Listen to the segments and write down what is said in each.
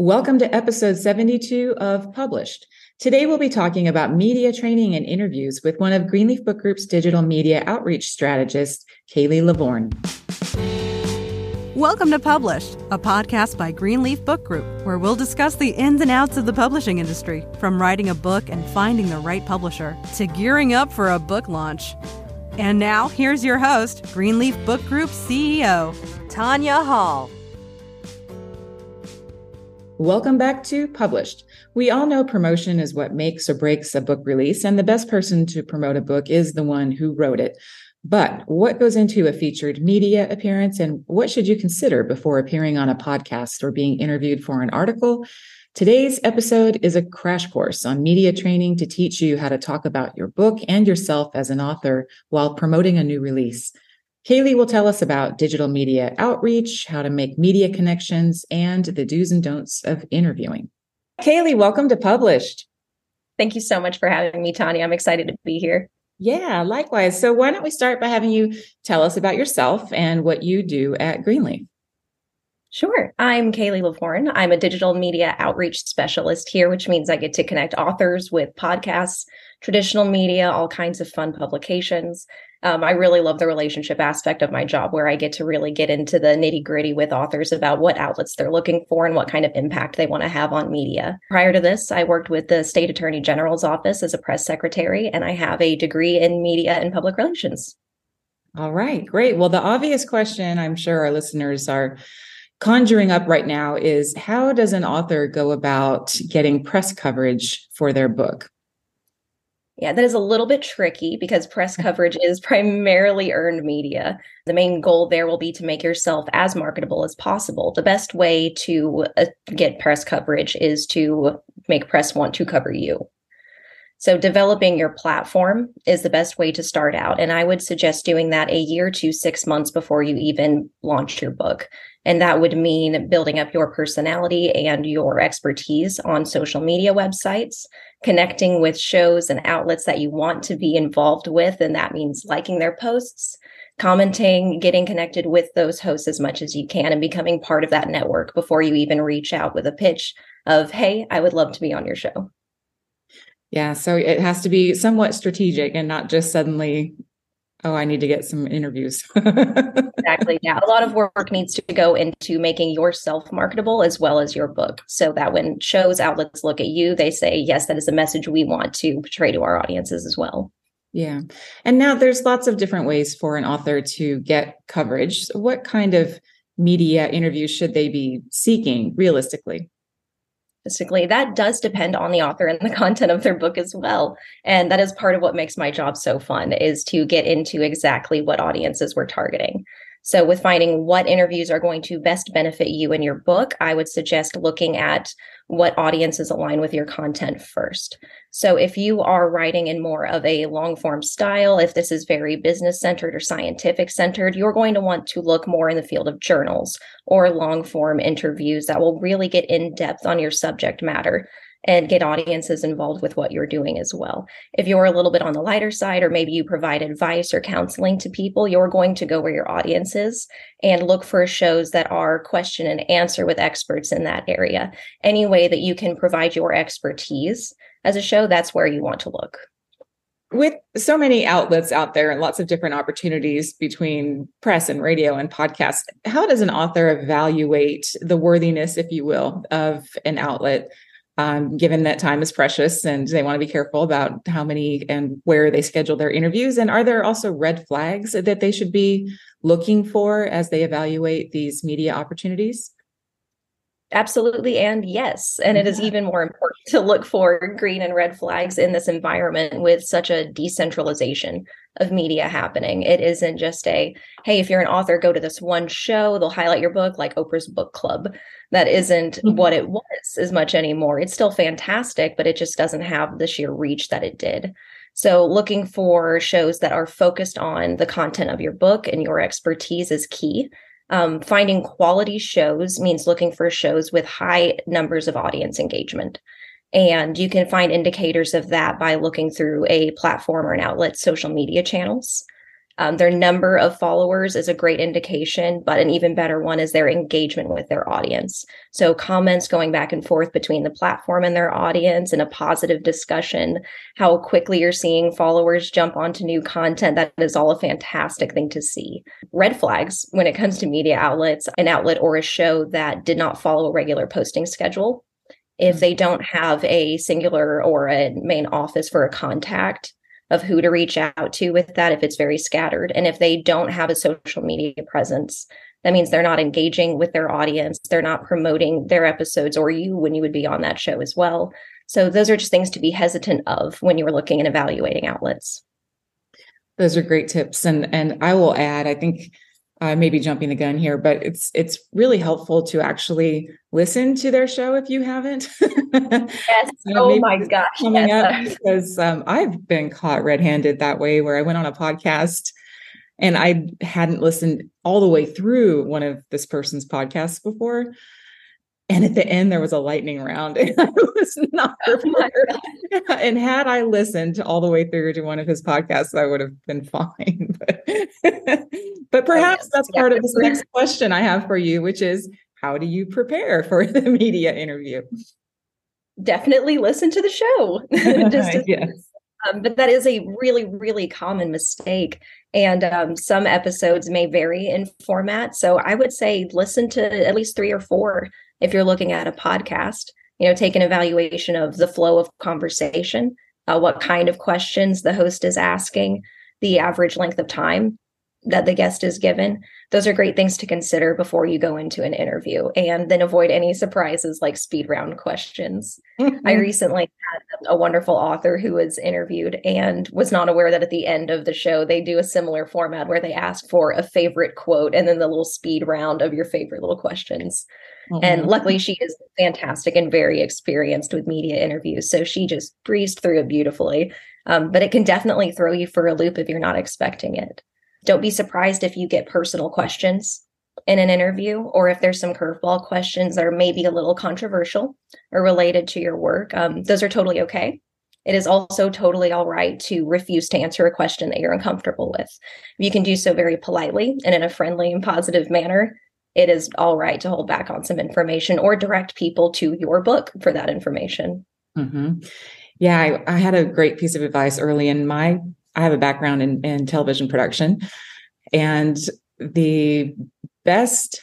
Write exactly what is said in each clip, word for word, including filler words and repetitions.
Welcome to episode seventy-two of Published. Today we'll be talking about media training and interviews with one of Greenleaf Book Group's digital media outreach strategists, Kaylee Lavorne. Welcome to Published, a podcast by Greenleaf Book Group, where we'll discuss the ins and outs of the publishing industry, from writing a book and finding the right publisher to gearing up for a book launch. And now, here's your host, Greenleaf Book Group C E O, Tanya Hall. Welcome back to Published. We all know promotion is what makes or breaks a book release, and the best person to promote a book is the one who wrote it. But what goes into a featured media appearance, and what should you consider before appearing on a podcast or being interviewed for an article? Today's episode is a crash course on media training to teach you how to talk about your book and yourself as an author while promoting a new release. Kaylee will tell us about digital media outreach, how to make media connections, and the do's and don'ts of interviewing. Kaylee, welcome to Published. Thank you so much for having me, Tanya. I'm excited to be here. Yeah, likewise. So why don't we start by having you tell us about yourself and what you do at Greenleaf? Sure. I'm Kaylee Lavorne. I'm a digital media outreach specialist here, which means I get to connect authors with podcasts, traditional media, all kinds of fun publications. Um, I really love the relationship aspect of my job, where I get to really get into the nitty gritty with authors about what outlets they're looking for and what kind of impact they want to have on media. Prior to this, I worked with the State Attorney General's office as a press secretary, and I have a degree in media and public relations. All right, great. Well, the obvious question I'm sure our listeners are conjuring up right now is, how does an author go about getting press coverage for their book? Yeah, that is a little bit tricky because press coverage is primarily earned media. The main goal there will be to make yourself as marketable as possible. The best way to uh, get press coverage is to make press want to cover you. So developing your platform is the best way to start out. And I would suggest doing that a year to six months before you even launch your book. And that would mean building up your personality and your expertise on social media websites, connecting with shows and outlets that you want to be involved with. And that means liking their posts, commenting, getting connected with those hosts as much as you can, and becoming part of that network before you even reach out with a pitch of, hey, I would love to be on your show. Yeah, so it has to be somewhat strategic and not just suddenly, oh, I need to get some interviews. Exactly. Yeah. A lot of work needs to go into making yourself marketable as well as your book, so that when shows, outlets look at you, they say, yes, that is a message we want to portray to our audiences as well. Yeah. And now there's lots of different ways for an author to get coverage. So what kind of media interviews should they be seeking realistically? Basically, that does depend on the author and the content of their book as well. And that is part of what makes my job so fun, is to get into exactly what audiences we're targeting. So with finding what interviews are going to best benefit you in your book, I would suggest looking at what audiences align with your content first. So if you are writing in more of a long form style, if this is very business centered or scientific centered, you're going to want to look more in the field of journals or long form interviews that will really get in depth on your subject matter and get audiences involved with what you're doing as well. If you're a little bit on the lighter side, or maybe you provide advice or counseling to people, you're going to go where your audience is and look for shows that are question and answer with experts in that area. Any way that you can provide your expertise as a show, that's where you want to look. With so many outlets out there and lots of different opportunities between press and radio and podcasts, how does an author evaluate the worthiness, if you will, of an outlet? Um, given that time is precious and they want to be careful about how many and where they schedule their interviews. And are there also red flags that they should be looking for as they evaluate these media opportunities? Absolutely. And yes. And it is even more important to look for green and red flags in this environment with such a decentralization of media happening. It isn't just a, hey, if you're an author, go to this one show, they'll highlight your book, like Oprah's book club. That isn't mm-hmm. what it was as much anymore. It's still fantastic, but it just doesn't have the sheer reach that it did. So looking for shows that are focused on the content of your book and your expertise is key. Um, finding quality shows means looking for shows with high numbers of audience engagement. And you can find indicators of that by looking through a platform or an outlet's social media channels. Um, their number of followers is a great indication, but an even better one is their engagement with their audience. So comments going back and forth between the platform and their audience in a positive discussion, how quickly you're seeing followers jump onto new content, that is all a fantastic thing to see. Red flags when it comes to media outlets, an outlet or a show that did not follow a regular posting schedule. If they don't have a singular or a main office for a contact of who to reach out to with that, if it's very scattered, and if they don't have a social media presence, that means they're not engaging with their audience. They're not promoting their episodes or you when you would be on that show as well. So those are just things to be hesitant of when you were looking and evaluating outlets. Those are great tips. And, and I will add, I think I may be jumping the gun here, but it's it's really helpful to actually listen to their show if you haven't. Yes. Oh my gosh. Coming yes. up, because um, I've been caught red-handed that way, where I went on a podcast and I hadn't listened all the way through one of this person's podcasts before. And at the end, there was a lightning round, and I was not prepared. Oh, and had I listened all the way through to one of his podcasts, I would have been fine. But, but perhaps that's part of this next question I have for you, which is, how do you prepare for the media interview? Definitely listen to the show. Just to, yes. um, but that is a really, really common mistake. And um, some episodes may vary in format. So I would say listen to at least three or four. If you're looking at a podcast, you know, take an evaluation of the flow of conversation, uh, what kind of questions the host is asking, the average length of time that the guest is given. Those are great things to consider before you go into an interview, and then avoid any surprises like speed round questions. Mm-hmm. I recently had a wonderful author who was interviewed and was not aware that at the end of the show, they do a similar format where they ask for a favorite quote and then the little speed round of your favorite little questions. Mm-hmm. And luckily, she is fantastic and very experienced with media interviews. So she just breezed through it beautifully. Um, but it can definitely throw you for a loop if you're not expecting it. Don't be surprised if you get personal questions in an interview, or if there's some curveball questions that are maybe a little controversial or related to your work. Um, those are totally okay. It is also totally all right to refuse to answer a question that you're uncomfortable with. You can do so very politely and in a friendly and positive manner. It is all right to hold back on some information or direct people to your book for that information. Mm-hmm. Yeah, I, I had a great piece of advice early in my, I have a background in, in television production, and the best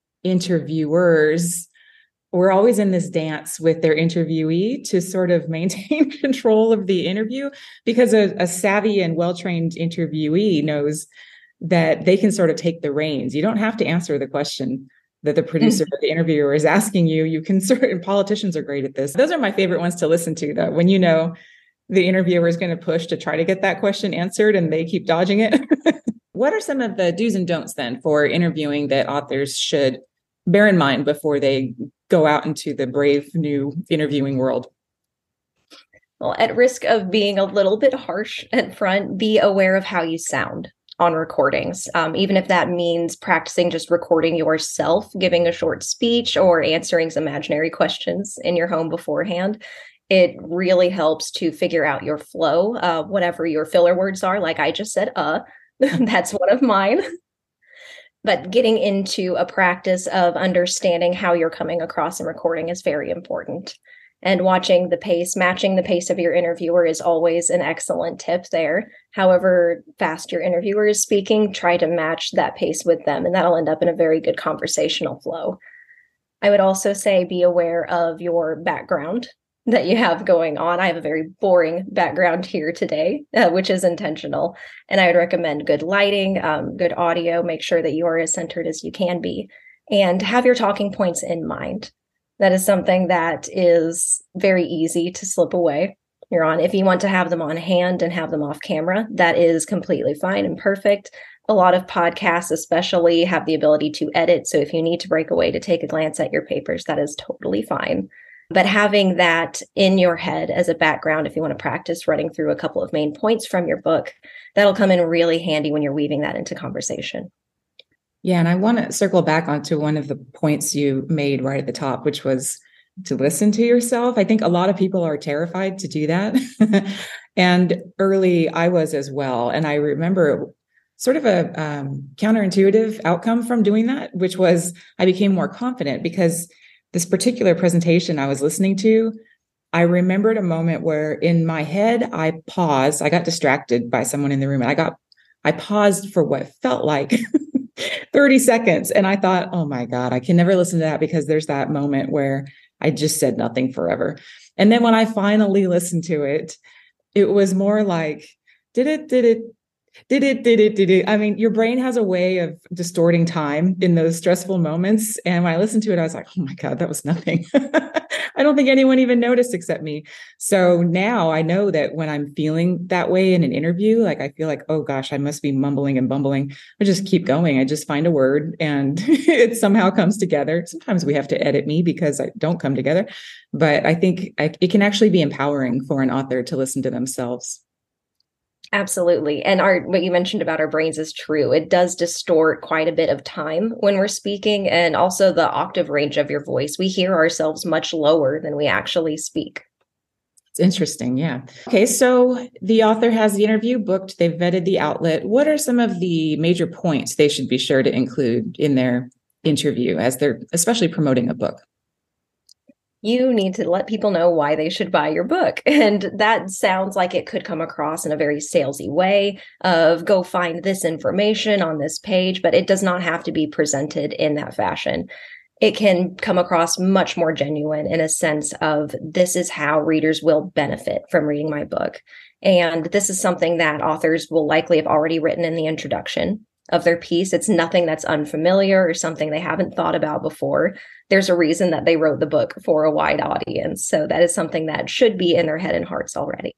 interviewers were always in this dance with their interviewee to sort of maintain control of the interview, because a, a savvy and well-trained interviewee knows that they can sort of take the reins. You don't have to answer the question that the producer or the interviewer is asking you. You can sort of, politicians are great at this. Those are my favorite ones to listen to, though, when you know the interviewer is going to push to try to get that question answered and they keep dodging it. What are some of the do's and don'ts then for interviewing that authors should bear in mind before they go out into the brave new interviewing world? Well, at risk of being a little bit harsh at front, be aware of how you sound on recordings, um, even if that means practicing just recording yourself, giving a short speech or answering some imaginary questions in your home beforehand. It really helps to figure out your flow, uh, whatever your filler words are. Like I just said, uh, that's one of mine. But getting into a practice of understanding how you're coming across in recording is very important. And watching the pace, matching the pace of your interviewer is always an excellent tip there. However fast your interviewer is speaking, try to match that pace with them, and that'll end up in a very good conversational flow. I would also say be aware of your background that you have going on. I have a very boring background here today, uh, which is intentional. And I would recommend good lighting, um, good audio, make sure that you are as centered as you can be, and have your talking points in mind. That is something that is very easy to slip away. You're on. If you want to have them on hand and have them off camera, that is completely fine and perfect. A lot of podcasts especially have the ability to edit. So if you need to break away to take a glance at your papers, that is totally fine. But having that in your head as a background, if you want to practice running through a couple of main points from your book, that'll come in really handy when you're weaving that into conversation. Yeah, and I want to circle back onto one of the points you made right at the top, which was to listen to yourself. I think a lot of people are terrified to do that. And early I was as well. And I remember sort of a um, counterintuitive outcome from doing that, which was I became more confident because this particular presentation I was listening to, I remembered a moment where in my head, I paused. I got distracted by someone in the room and I got, I paused for what felt like thirty seconds. And I thought, oh my God, I can never listen to that because there's that moment where I just said nothing forever. And then when I finally listened to it, it was more like, did it, did it, did it, did it, did it. I mean, your brain has a way of distorting time in those stressful moments. And when I listened to it, I was like, oh my God, that was nothing. I don't think anyone even noticed except me. So now I know that when I'm feeling that way in an interview, like I feel like, oh gosh, I must be mumbling and bumbling. I just keep going. I just find a word and it somehow comes together. Sometimes we have to edit me because I don't come together. But I think I, it can actually be empowering for an author to listen to themselves. Absolutely. And our what you mentioned about our brains is true. It does distort quite a bit of time when we're speaking, and also the octave range of your voice. We hear ourselves much lower than we actually speak. It's interesting. Yeah. Okay. So the author has the interview booked. They've vetted the outlet. What are some of the major points they should be sure to include in their interview as they're especially promoting a book? You need to let people know why they should buy your book. And that sounds like it could come across in a very salesy way of go find this information on this page, but it does not have to be presented in that fashion. It can come across much more genuine in a sense of this is how readers will benefit from reading my book. And this is something that authors will likely have already written in the introduction of their piece. It's nothing that's unfamiliar or something they haven't thought about before. There's a reason that they wrote the book for a wide audience. So that is something that should be in their head and hearts already.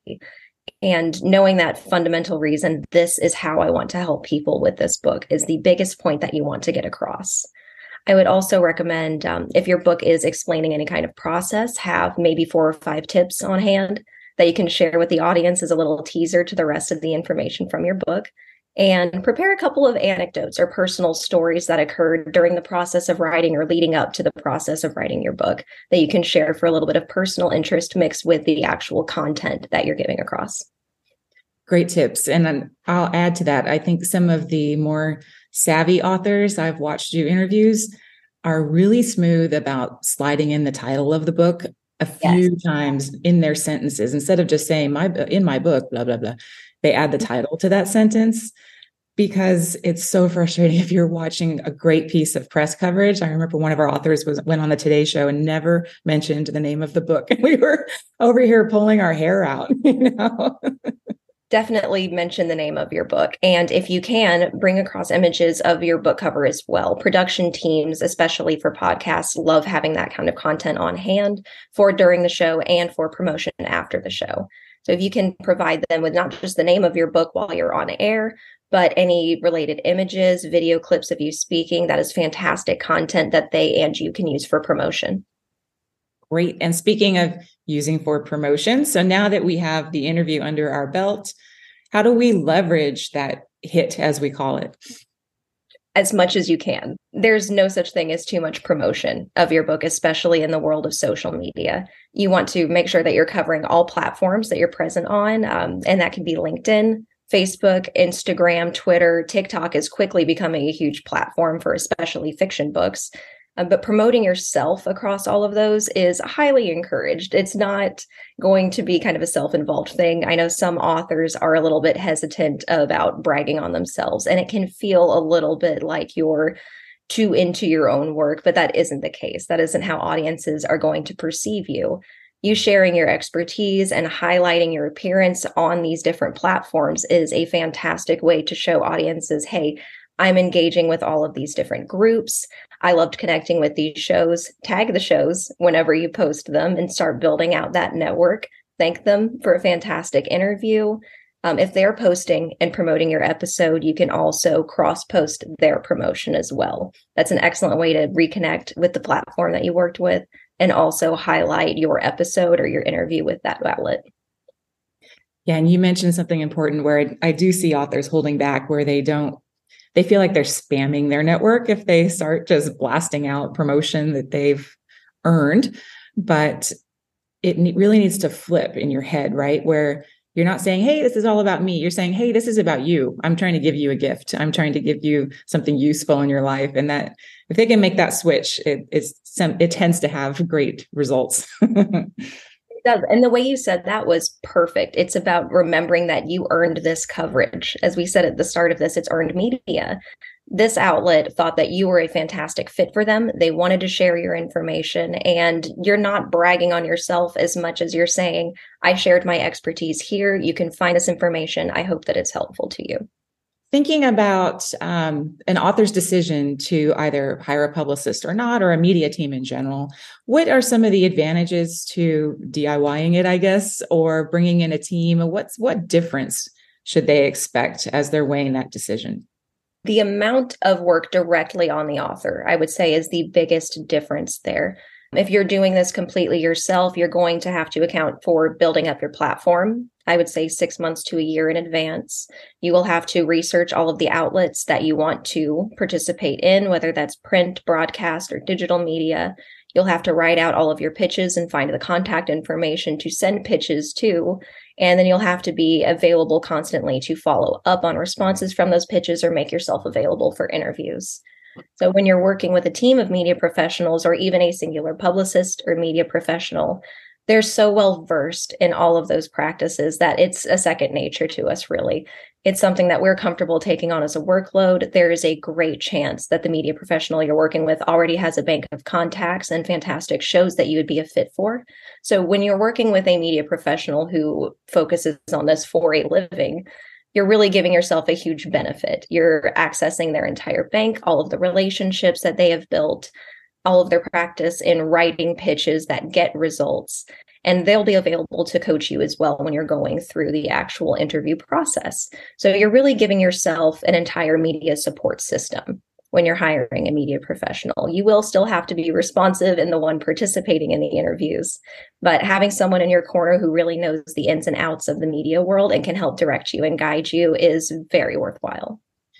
And knowing that fundamental reason, this is how I want to help people with this book, is the biggest point that you want to get across. I would also recommend, um, if your book is explaining any kind of process, have maybe four or five tips on hand that you can share with the audience as a little teaser to the rest of the information from your book. And prepare a couple of anecdotes or personal stories that occurred during the process of writing or leading up to the process of writing your book that you can share for a little bit of personal interest mixed with the actual content that you're giving across. Great tips. And then I'll add to that. I think some of the more savvy authors I've watched do interviews are really smooth about sliding in the title of the book a few yes. times in their sentences. Instead of just saying my in my book, blah, blah, blah, they add the title to that sentence, because it's so frustrating if you're watching a great piece of press coverage. I remember one of our authors was went on the Today Show and never mentioned the name of the book. And we were over here pulling our hair out, you know. Definitely mention the name of your book. And if you can, bring across images of your book cover as well. Production teams, especially for podcasts, love having that kind of content on hand for during the show and for promotion after the show. So if you can provide them with not just the name of your book while you're on air, but any related images, video clips of you speaking, that is fantastic content that they and you can use for promotion. Great. And speaking of using for promotion, so now that we have the interview under our belt, how do we leverage that hit, as we call it? As much as you can. There's no such thing as too much promotion of your book, especially in the world of social media. You want to make sure that you're covering all platforms that you're present on, um, and that can be LinkedIn, Facebook, Instagram, Twitter. TikTok is quickly becoming a huge platform for especially fiction books. Uh, but promoting yourself across all of those is highly encouraged. It's not going to be kind of a self-involved thing. I know some authors are a little bit hesitant about bragging on themselves, and it can feel a little bit like you're too into your own work, but that isn't the case. That isn't how audiences are going to perceive you. You sharing your expertise and highlighting your appearance on these different platforms is a fantastic way to show audiences, hey, I'm engaging with all of these different groups. I loved connecting with these shows. Tag the shows whenever you post them and start building out that network. Thank them for a fantastic interview. Um, if they're posting and promoting your episode, you can also cross-post their promotion as well. That's an excellent way to reconnect with the platform that you worked with and also highlight your episode or your interview with that outlet. Yeah, and you mentioned something important where I, I do see authors holding back, where they don't They feel like they're spamming their network if they start just blasting out promotion that they've earned. But it really needs to flip in your head, right? Where You're not saying, hey, this is all about me. You're saying, hey, this is about you. I'm trying to give you a gift. I'm trying to give you something useful in your life. And that if they can make that switch, it, it's some, it tends to have great results. It does. And the way you said that was perfect. It's about remembering that you earned this coverage. As we said at the start of this, it's earned media. This outlet thought that you were a fantastic fit for them. They wanted to share your information, and you're not bragging on yourself as much as you're saying, I shared my expertise here. You can find this information. I hope that it's helpful to you. Thinking about um, an author's decision to either hire a publicist or not, or a media team in general, what are some of the advantages to DIYing it, I guess, or bringing in a team? What's what difference should they expect as they're weighing that decision? The amount of work directly on the author, I would say, is the biggest difference there. If you're doing this completely yourself, you're going to have to account for building up your platform. I would say six months to a year in advance. You will have to research all of the outlets that you want to participate in, whether that's print, broadcast, or digital media. You'll have to write out all of your pitches and find the contact information to send pitches to. And then you'll have to be available constantly to follow up on responses from those pitches or make yourself available for interviews. So when you're working with a team of media professionals or even a singular publicist or media professional, they're so well versed in all of those practices that it's a second nature to us, really. It's something that we're comfortable taking on as a workload. There is a great chance that the media professional you're working with already has a bank of contacts and fantastic shows that you would be a fit for. So when you're working with a media professional who focuses on this for a living, you're really giving yourself a huge benefit. You're accessing their entire bank, all of the relationships that they have built, all of their practice in writing pitches that get results. And they'll be available to coach you as well when you're going through the actual interview process. So you're really giving yourself an entire media support system when you're hiring a media professional. You will still have to be responsive and the one participating in the interviews, but having someone in your corner who really knows the ins and outs of the media world and can help direct you and guide you is very worthwhile.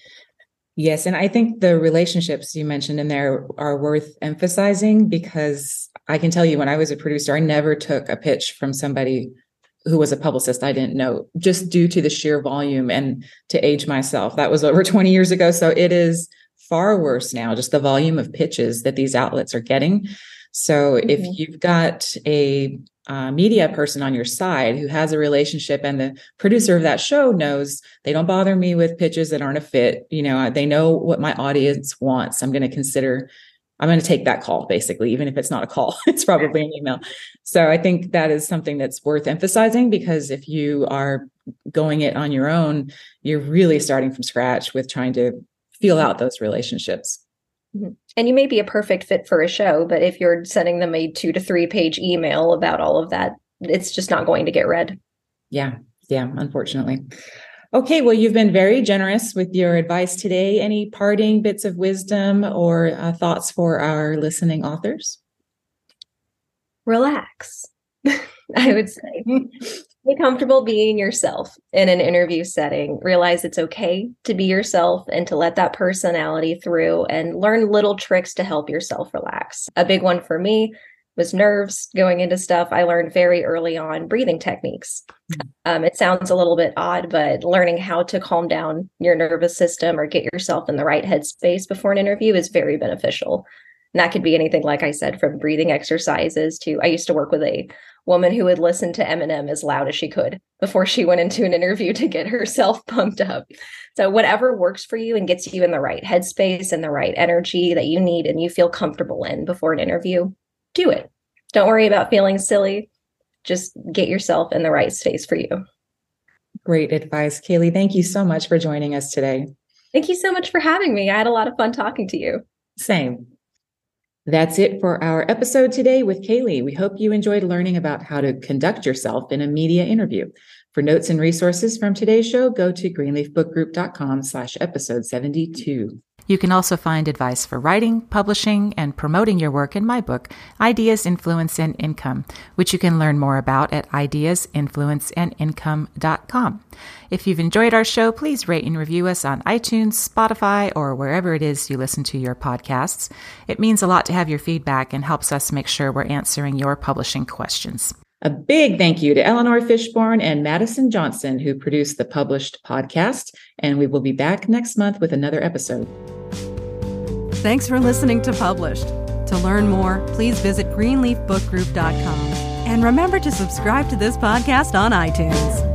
Yes. And I think the relationships you mentioned in there are worth emphasizing, because I can tell you when I was a producer, I never took a pitch from somebody who was a publicist I didn't know, just due to the sheer volume. And to age myself, that was over twenty years ago. So it is far worse now, just the volume of pitches that these outlets are getting. So mm-hmm. if you've got a uh, media person on your side who has a relationship, and the producer of that show knows they don't bother me with pitches that aren't a fit, you know, they know what my audience wants. I'm going to consider, I'm going to take that call, basically, even if it's not a call, it's probably an email. So I think that is something that's worth emphasizing, because if you are going it on your own, you're really starting from scratch with trying to feel out those relationships. And you may be a perfect fit for a show, but if you're sending them a two to three page email about all of that, it's just not going to get read. Yeah. Yeah. Unfortunately. Okay. Well, you've been very generous with your advice today. Any parting bits of wisdom or uh, thoughts for our listening authors? Relax. I would say be comfortable being yourself in an interview setting. Realize it's okay to be yourself and to let that personality through, and learn little tricks to help yourself relax. A big one for me was nerves going into stuff. I learned very early on breathing techniques. Um, it sounds a little bit odd, but learning how to calm down your nervous system or get yourself in the right headspace before an interview is very beneficial. And that could be anything, like I said, from breathing exercises to, I used to work with a woman who would listen to Eminem as loud as she could before she went into an interview to get herself pumped up. So whatever works for you and gets you in the right headspace and the right energy that you need and you feel comfortable in before an interview, do it. Don't worry about feeling silly. Just get yourself in the right space for you. Great advice, Kaylee. Thank you so much for joining us today. Thank you so much for having me. I had a lot of fun talking to you. Same. That's it for our episode today with Kaylee. We hope you enjoyed learning about how to conduct yourself in a media interview. For notes and resources from today's show, go to greenleafbookgroup.com slash episode 72. You can also find advice for writing, publishing, and promoting your work in my book, Ideas, Influence, and Income, which you can learn more about at ideas influence and income dot com. If you've enjoyed our show, please rate and review us on iTunes, Spotify, or wherever it is you listen to your podcasts. It means a lot to have your feedback and helps us make sure we're answering your publishing questions. A big thank you to Eleanor Fishborn and Madison Johnson, who produced the Published podcast. And we will be back next month with another episode. Thanks for listening to Published. To learn more, please visit greenleaf book group dot com. And remember to subscribe to this podcast on iTunes.